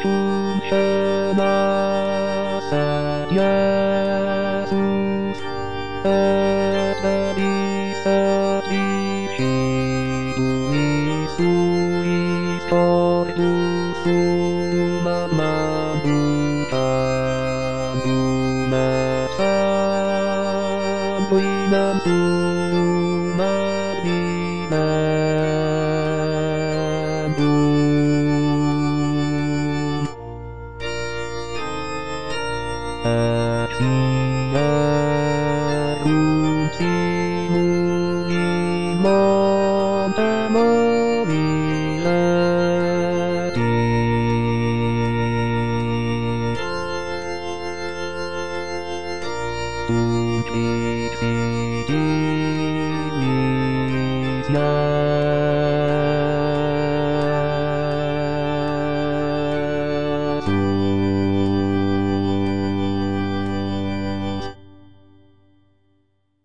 Saat Yesus ada di situ Yesus suma Tuhan umat sampai dan umat binatang Erupsimu imam temolilati Tumpik sidinis